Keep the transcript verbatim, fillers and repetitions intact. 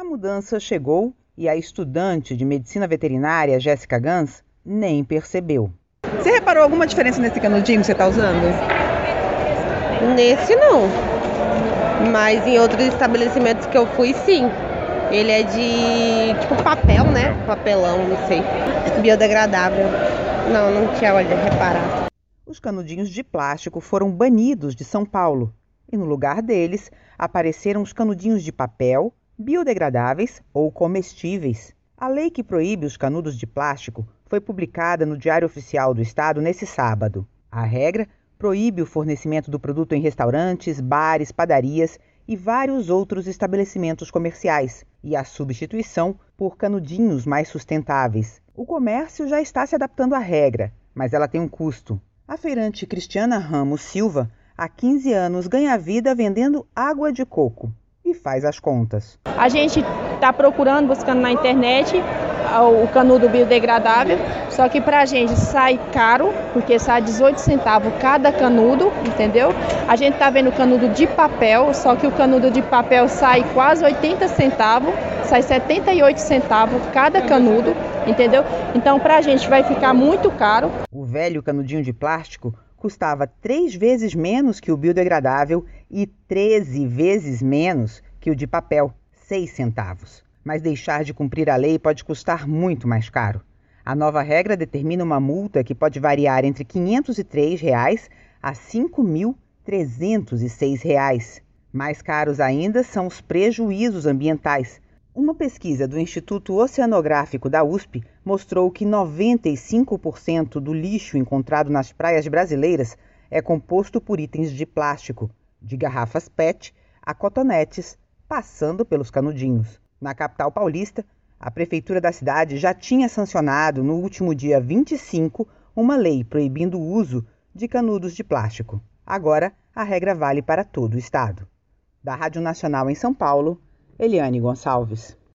A mudança chegou e a estudante de medicina veterinária, Jéssica Gans, nem percebeu. Você reparou alguma diferença nesse canudinho que você está usando? Nesse não, mas em outros estabelecimentos que eu fui, sim. Ele é de tipo papel, né? Papelão, não sei. Biodegradável. Não, não tinha olha, reparado. Os canudinhos de plástico foram banidos de São Paulo e no lugar deles apareceram os canudinhos de papel, biodegradáveis ou comestíveis. A lei que proíbe os canudos de plástico foi publicada no Diário Oficial do Estado nesse sábado. A regra proíbe o fornecimento do produto em restaurantes, bares, padarias e vários outros estabelecimentos comerciais, e a substituição por canudinhos mais sustentáveis. O comércio já está se adaptando à regra, mas ela tem um custo. A feirante Cristiana Ramos Silva, há quinze anos, ganha vida vendendo água de coco e faz as contas. A gente está procurando, buscando na internet o canudo biodegradável, só que pra gente sai caro, porque sai dezoito centavos cada canudo, entendeu? A gente tá vendo canudo de papel, só que o canudo de papel sai quase oitenta centavos, sai setenta e oito centavos cada canudo, entendeu? Então pra gente vai ficar muito caro. O velho canudinho de plástico custava três vezes menos que o biodegradável e treze vezes menos que o de papel, seis centavos. Mas deixar de cumprir a lei pode custar muito mais caro. A nova regra determina uma multa que pode variar entre quinhentos e três reais a cinco mil trezentos e seis reais. Mais caros ainda são os prejuízos ambientais. Uma pesquisa do Instituto Oceanográfico da U S P mostrou que noventa e cinco por cento do lixo encontrado nas praias brasileiras é composto por itens de plástico, de garrafas P E T a cotonetes, passando pelos canudinhos. Na capital paulista, a prefeitura da cidade já tinha sancionado no último dia vinte e cinco uma lei proibindo o uso de canudos de plástico. Agora, a regra vale para todo o estado. Da Rádio Nacional em São Paulo, Eliane Gonçalves.